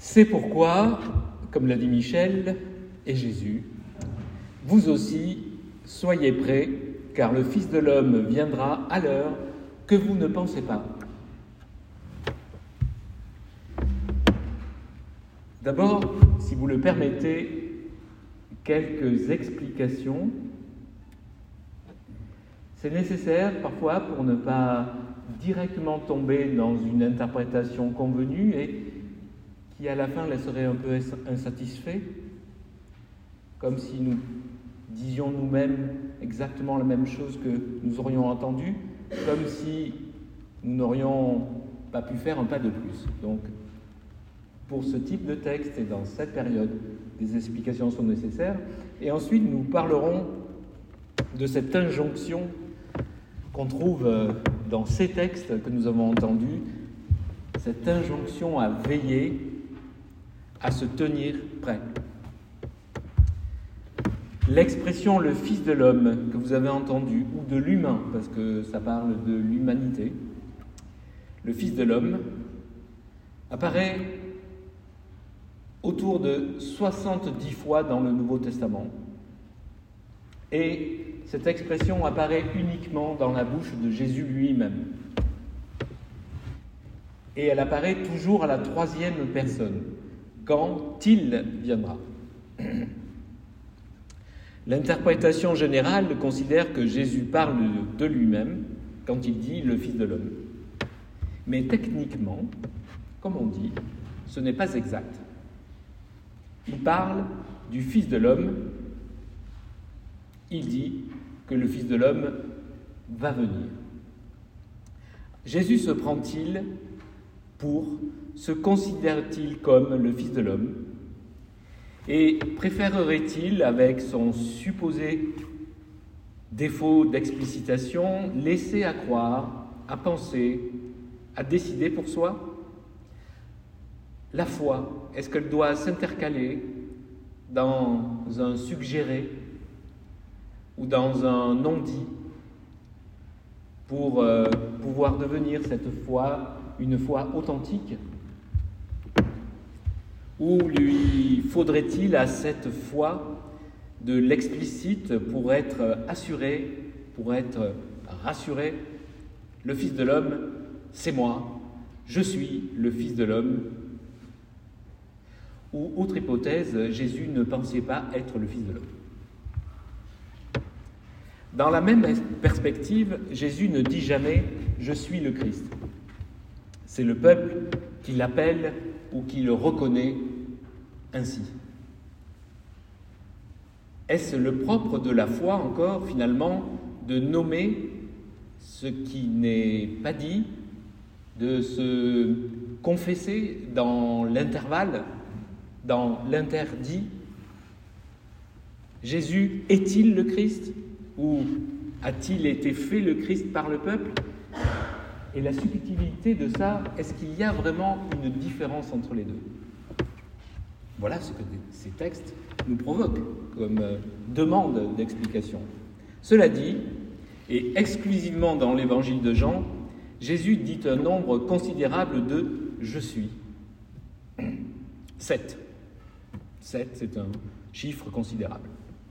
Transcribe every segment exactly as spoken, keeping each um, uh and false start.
C'est pourquoi, comme l'a dit Michel et Jésus, vous aussi, soyez prêts, car le Fils de l'homme viendra à l'heure que vous ne pensez pas. D'abord, si vous le permettez, quelques explications. C'est nécessaire parfois pour ne pas directement tomber dans une interprétation convenue et qui à la fin laisserait un peu insatisfait, comme si nous disions nous-mêmes exactement la même chose que nous aurions entendu, comme si nous n'aurions pas pu faire un pas de plus. Donc, pour ce type de texte et dans cette période, des explications sont nécessaires. Et ensuite, nous parlerons de cette injonction qu'on trouve dans ces textes que nous avons entendus, cette injonction à veiller, à se tenir prêt. L'expression « le Fils de l'homme » que vous avez entendu, ou de l'humain, parce que ça parle de l'humanité, le Fils de l'homme, apparaît autour de soixante-dix fois dans le Nouveau Testament. Et cette expression apparaît uniquement dans la bouche de Jésus lui-même. Et elle apparaît toujours à la troisième personne, quand il viendra. L'interprétation générale considère que Jésus parle de lui-même quand il dit « le Fils de l'homme ». Mais techniquement, comme on dit, ce n'est pas exact. Il parle du Fils de l'homme. Il dit que le Fils de l'homme va venir. Jésus se prend-il pour, se considère-t-il comme le Fils de l'homme? Et préférerait-il, avec son supposé défaut d'explicitation, laisser à croire, à penser, à décider pour soi? La foi, est-ce qu'elle doit s'intercaler dans un suggéré ou dans un non-dit pour euh, pouvoir devenir cette foi une foi authentique? Ou lui faudrait-il à cette foi de l'explicite pour être assuré, pour être rassuré? Le Fils de l'homme, c'est moi, je suis le Fils de l'homme. Ou, autre hypothèse, Jésus ne pensait pas être le Fils de l'homme. Dans la même perspective, Jésus ne dit jamais « je suis le Christ ». C'est le peuple qui l'appelle ou qui le reconnaît ainsi. Est-ce le propre de la foi encore, finalement, de nommer ce qui n'est pas dit, de se confesser dans l'intervalle, dans l'interdit? Jésus est-il le Christ ou a-t-il été fait le Christ par le peuple? Et la subtilité de ça, est-ce qu'il y a vraiment une différence entre les deux? Voilà ce que ces textes nous provoquent comme demande d'explication. Cela dit, et exclusivement dans l'évangile de Jean, Jésus dit un nombre considérable de « je suis ». Sept. Sept, c'est un chiffre considérable.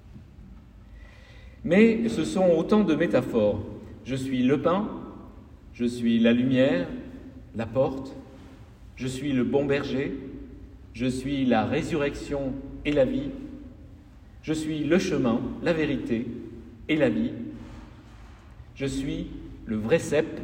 Mais ce sont autant de métaphores. Je suis le pain, je suis la lumière, la porte, je suis le bon berger, je suis la résurrection et la vie, je suis le chemin, la vérité et la vie, je suis le vrai cep.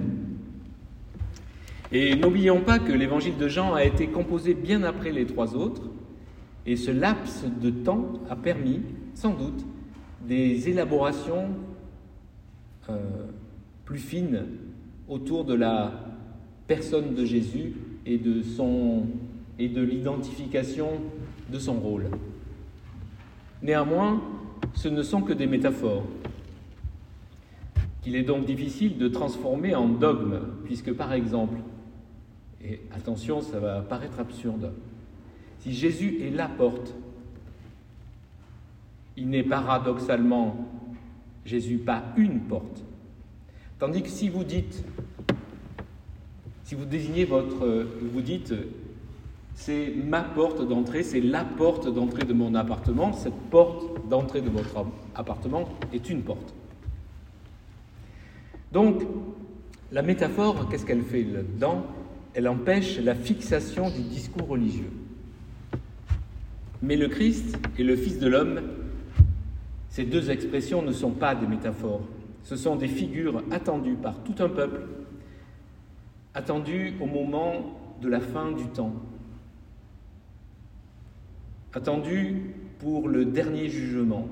Et n'oublions pas que l'évangile de Jean a été composé bien après les trois autres, et ce laps de temps a permis, sans doute, des élaborations euh, plus fines autour de la personne de Jésus et de, son, et de l'identification de son rôle. Néanmoins, ce ne sont que des métaphores, qu'il est donc difficile de transformer en dogme, puisque par exemple, et attention, ça va paraître absurde, si Jésus est la porte, il n'est paradoxalement, Jésus, pas une porte. Tandis que si vous dites, si vous désignez votre, vous dites, c'est ma porte d'entrée, c'est la porte d'entrée de mon appartement. Cette porte d'entrée de votre appartement est une porte. Donc, la métaphore, qu'est-ce qu'elle fait là-dedans? Elle empêche la fixation du discours religieux. Mais le Christ et le Fils de l'homme, ces deux expressions ne sont pas des métaphores. Ce sont des figures attendues par tout un peuple, attendues au moment de la fin du temps, attendues pour le dernier jugement.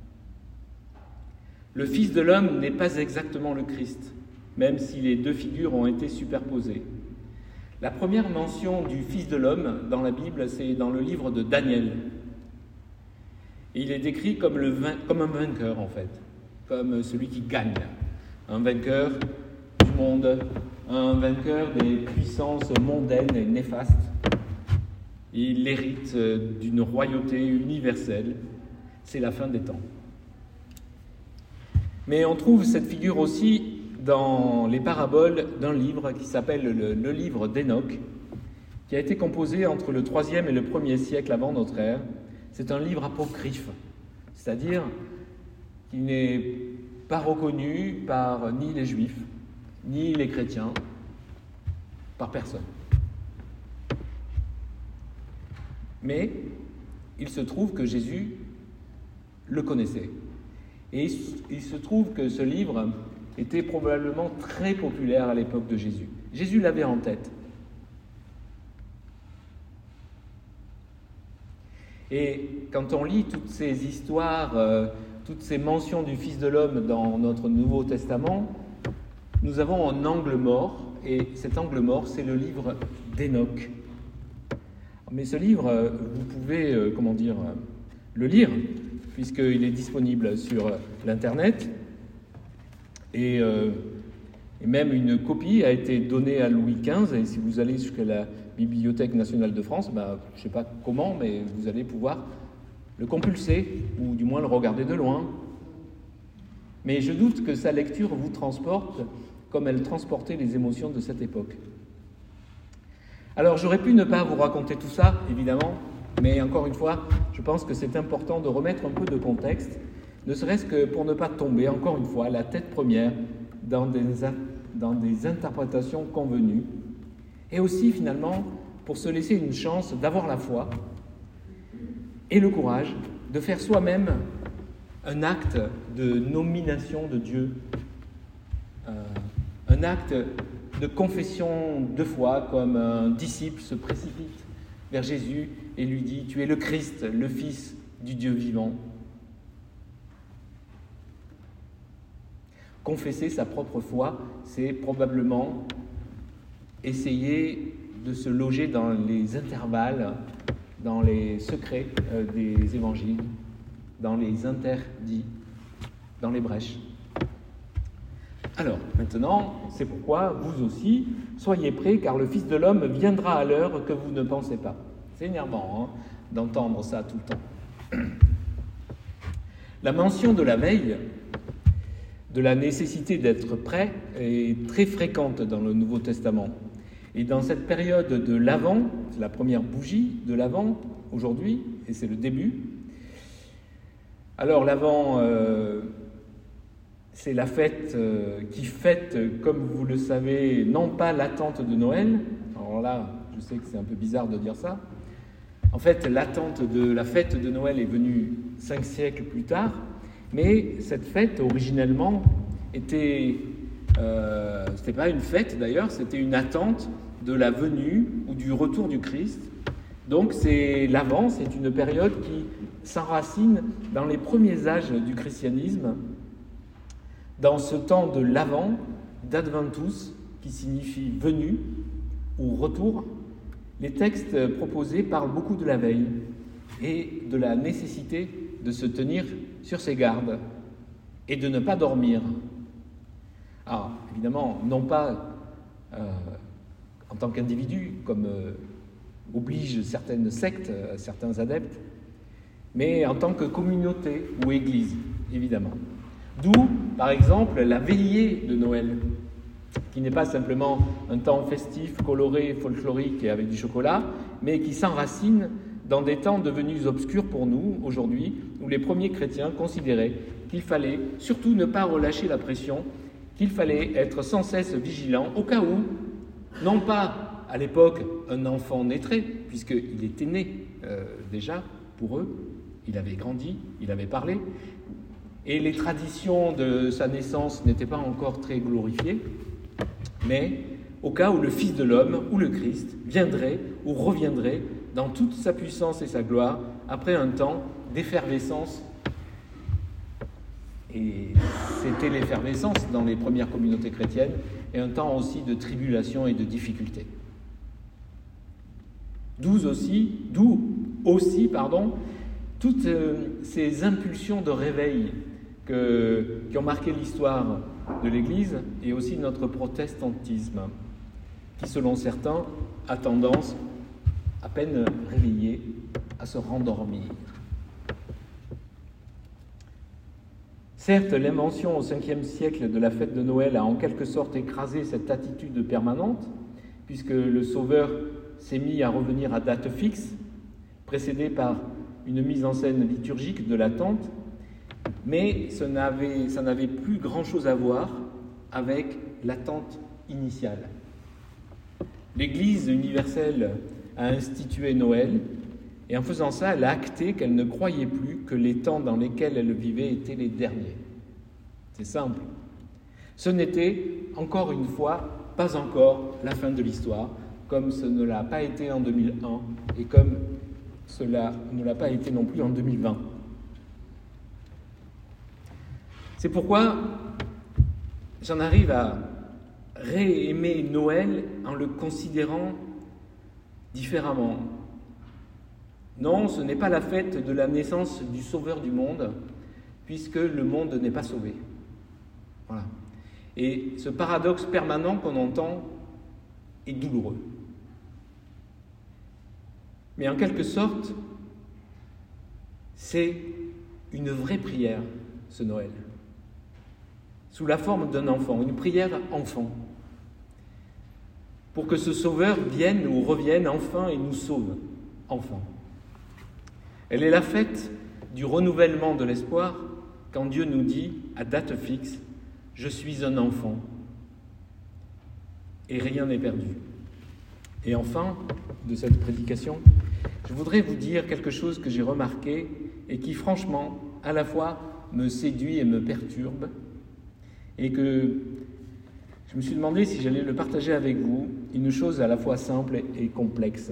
Le Fils de l'homme n'est pas exactement le Christ, même si les deux figures ont été superposées. La première mention du Fils de l'homme dans la Bible, c'est dans le livre de Daniel. Et il est décrit comme, le vain... comme un vainqueur, en fait, comme celui qui gagne, un vainqueur du monde, un vainqueur des puissances mondaines et néfastes. Il hérite d'une royauté universelle. C'est la fin des temps. Mais on trouve cette figure aussi dans les paraboles d'un livre qui s'appelle le, le livre d'Enoch, qui a été composé entre le troisième et le premier siècle avant notre ère. C'est un livre apocryphe, c'est-à-dire qui n'est pas reconnu par ni les Juifs, ni les chrétiens, par personne. Mais il se trouve que Jésus le connaissait. Et il se trouve que ce livre était probablement très populaire à l'époque de Jésus. Jésus l'avait en tête. Et quand on lit toutes ces histoires, euh, toutes ces mentions du Fils de l'homme dans notre Nouveau Testament, nous avons un angle mort, et cet angle mort, c'est le livre d'Enoch. Mais ce livre, vous pouvez, euh, comment dire, euh, le lire, puisqu'il est disponible sur l'Internet. Et, euh, et même une copie a été donnée à Louis quinze, et si vous allez jusqu'à la Bibliothèque nationale de France, ben, je ne sais pas comment, mais vous allez pouvoir le compulser, ou du moins le regarder de loin. Mais je doute que sa lecture vous transporte comme elle transportait les émotions de cette époque. Alors j'aurais pu ne pas vous raconter tout ça, évidemment, mais encore une fois, je pense que c'est important de remettre un peu de contexte, ne serait-ce que pour ne pas tomber, encore une fois, la tête première dans des, dans des interprétations convenues, et aussi, finalement, pour se laisser une chance d'avoir la foi et le courage de faire soi-même un acte de nomination de Dieu, euh, un acte de confession de foi, comme un disciple se précipite vers Jésus et lui dit « Tu es le Christ, le Fils du Dieu vivant ». Confesser sa propre foi, c'est probablement essayer de se loger dans les intervalles, dans les secrets euh, des évangiles, dans les interdits, dans les brèches. Alors, maintenant, c'est pourquoi vous aussi, soyez prêts, car le Fils de l'homme viendra à l'heure que vous ne pensez pas. C'est énervant hein, d'entendre ça tout le temps. La mention de la veille, de la nécessité d'être prêt, est très fréquente dans le Nouveau Testament. Et dans cette période de l'Avent, c'est la première bougie de l'Avent aujourd'hui, et c'est le début. Alors l'Avent, euh, c'est la fête euh, qui fête, comme vous le savez, non pas l'attente de Noël. Alors là, je sais que c'est un peu bizarre de dire ça. En fait, l'attente de la fête de Noël est venue cinq siècles plus tard, mais cette fête, originellement, était... Euh, c'était pas une fête d'ailleurs, c'était une attente de la venue ou du retour du Christ. Donc c'est l'Avent, c'est une période qui s'enracine dans les premiers âges du christianisme, dans ce temps de l'Avent, d'Adventus, qui signifie venue ou retour. Les textes proposés parlent beaucoup de la veille et de la nécessité de se tenir sur ses gardes et de ne pas dormir. Alors, évidemment, non pas euh, en tant qu'individu, comme euh, obligent certaines sectes, euh, certains adeptes, mais en tant que communauté ou église, évidemment. D'où, par exemple, la veillée de Noël. qui n'est pas simplement un temps festif, coloré, folklorique et avec du chocolat, mais qui s'enracine dans des temps devenus obscurs pour nous aujourd'hui, où les premiers chrétiens considéraient qu'il fallait surtout ne pas relâcher la pression, qu'il fallait être sans cesse vigilant au cas où, non pas à l'époque un enfant naîtrait, puisqu'il était né euh, déjà pour eux, il avait grandi, il avait parlé, et les traditions de sa naissance n'étaient pas encore très glorifiées, mais au cas où le Fils de l'homme, ou le Christ, viendrait ou reviendrait dans toute sa puissance et sa gloire, après un temps d'effervescence. Et c'était l'effervescence dans les premières communautés chrétiennes, et un temps aussi de tribulation et de difficulté. D'où aussi, d'où aussi, pardon, toutes euh, ces impulsions de réveil que, qui ont marqué l'histoire de l'Église et aussi notre protestantisme, qui, selon certains, a tendance, à peine réveillé, à se rendormir. Certes, l'invention au cinquième siècle de la fête de Noël a en quelque sorte écrasé cette attitude permanente, puisque le Sauveur s'est mis à revenir à date fixe, précédé par une mise en scène liturgique de l'attente, mais ça n'avait, ça n'avait plus grand-chose à voir avec l'attente initiale. L'Église universelle a institué Noël, et en faisant ça, elle a acté qu'elle ne croyait plus que les temps dans lesquels elle vivait étaient les derniers. C'est simple. Ce n'était, encore une fois, pas encore la fin de l'histoire, comme ce ne l'a pas été en deux mille un et comme cela ne l'a pas été non plus en deux mille vingt. C'est pourquoi j'en arrive à réaimer Noël en le considérant différemment. Non, ce n'est pas la fête de la naissance du Sauveur du monde, puisque le monde n'est pas sauvé. Voilà. Et ce paradoxe permanent qu'on entend est douloureux. Mais en quelque sorte, c'est une vraie prière, ce Noël, sous la forme d'un enfant, une prière enfant, pour que ce Sauveur vienne ou revienne enfin et nous sauve, enfin. Elle est la fête du renouvellement de l'espoir quand Dieu nous dit, à date fixe, « Je suis un enfant » et rien n'est perdu. Et enfin, de cette prédication, je voudrais vous dire quelque chose que j'ai remarqué et qui, franchement, à la fois me séduit et me perturbe, et que je me suis demandé si j'allais le partager avec vous, une chose à la fois simple et complexe.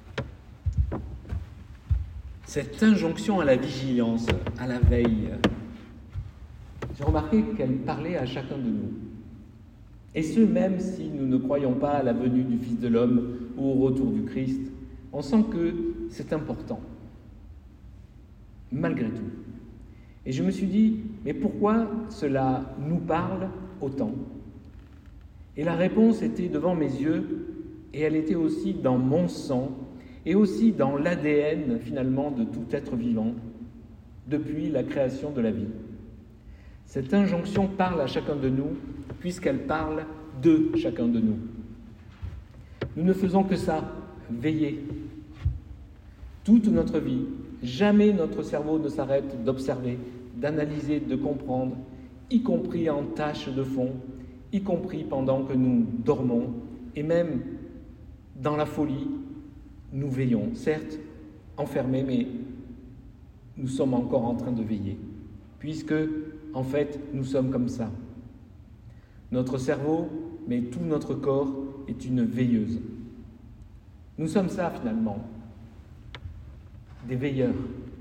Cette injonction à la vigilance, à la veille, j'ai remarqué qu'elle parlait à chacun de nous. Et ce, même si nous ne croyons pas à la venue du Fils de l'homme ou au retour du Christ, on sent que c'est important, malgré tout. Et je me suis dit, mais pourquoi cela nous parle autant ? Et la réponse était devant mes yeux, et elle était aussi dans mon sang, et aussi dans l'A D N, finalement, de tout être vivant, depuis la création de la vie. Cette injonction parle à chacun de nous, puisqu'elle parle de chacun de nous. Nous ne faisons que ça, veiller. Toute notre vie, jamais notre cerveau ne s'arrête d'observer, d'analyser, de comprendre, y compris en tâches de fond, y compris pendant que nous dormons, et même dans la folie, nous veillons, certes enfermés, mais nous sommes encore en train de veiller, puisque, en fait, nous sommes comme ça. Notre cerveau, mais tout notre corps est une veilleuse. Nous sommes ça, finalement, des veilleurs.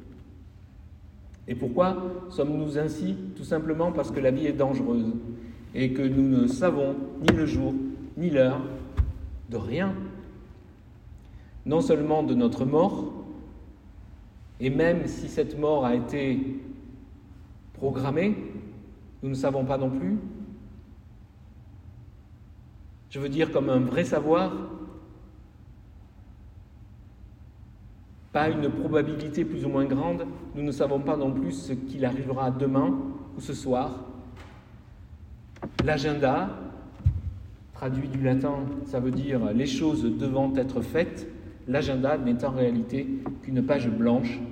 Et pourquoi sommes-nous ainsi ? Tout simplement parce que la vie est dangereuse et que nous ne savons ni le jour, ni l'heure, de rien. Non seulement de notre mort, et même si cette mort a été programmée, nous ne savons pas non plus. Je veux dire comme un vrai savoir, pas une probabilité plus ou moins grande, nous ne savons pas non plus ce qu'il arrivera demain ou ce soir. L'agenda, traduit du latin, ça veut dire « les choses devant être faites », l'agenda n'est en réalité qu'une page blanche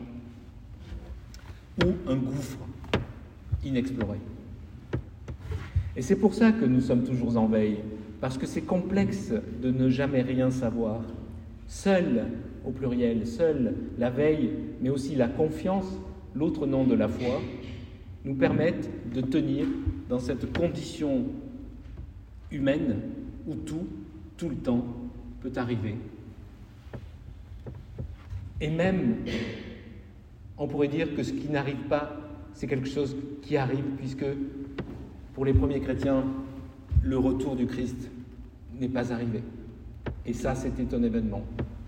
ou un gouffre inexploré. Et c'est pour ça que nous sommes toujours en veille, parce que c'est complexe de ne jamais rien savoir. Seul, au pluriel, seule la veille, mais aussi la confiance, l'autre nom de la foi, nous permettent de tenir dans cette condition humaine où tout, tout le temps, peut arriver. Et même, on pourrait dire que ce qui n'arrive pas, c'est quelque chose qui arrive, puisque pour les premiers chrétiens, le retour du Christ n'est pas arrivé. Et ça, c'était un événement.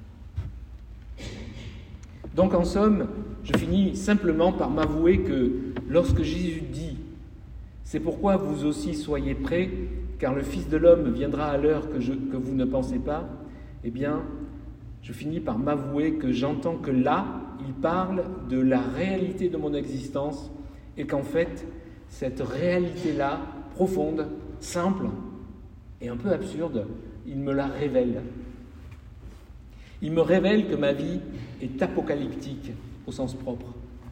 Donc, en somme, je finis simplement par m'avouer que lorsque Jésus dit « C'est pourquoi vous aussi soyez prêts, car le Fils de l'homme viendra à l'heure que, je, que vous ne pensez pas », eh bien, je finis par m'avouer que j'entends que là, il parle de la réalité de mon existence et qu'en fait, cette réalité-là, profonde, simple et un peu absurde, il me la révèle. Il me révèle que ma vie est apocalyptique au sens propre.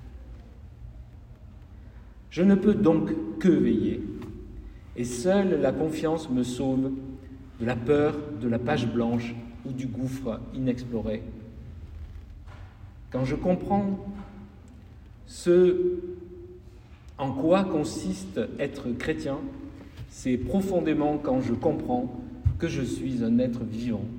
Je ne peux donc que veiller, et seule la confiance me sauve de la peur de la page blanche ou du gouffre inexploré. Quand je comprends ce en quoi consiste être chrétien, c'est profondément quand je comprends que je suis un être vivant.